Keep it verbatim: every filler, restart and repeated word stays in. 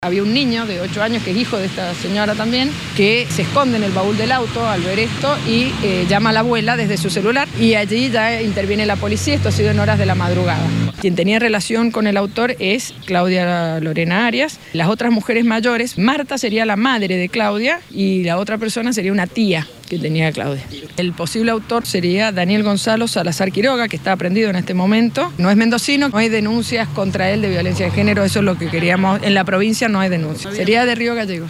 Había un niño de ocho años, que es hijo de esta señora también, que se esconde en el baúl del auto al ver esto y eh, llama a la abuela desde su celular, y allí ya interviene la policía. Esto ha sido en horas de la madrugada. Quien tenía relación con el autor es Claudia Lorena Arias. Las otras mujeres mayores, Marta sería la madre de Claudia y la otra persona sería una tía que tenía Claudia. El posible autor sería Daniel Gonzalo Salazar Quiroga, que está aprehendido en este momento. No es mendocino, no hay denuncias contra él de violencia de género, eso es lo que queríamos. En la provincia no hay denuncias. Sería de Río Gallegos.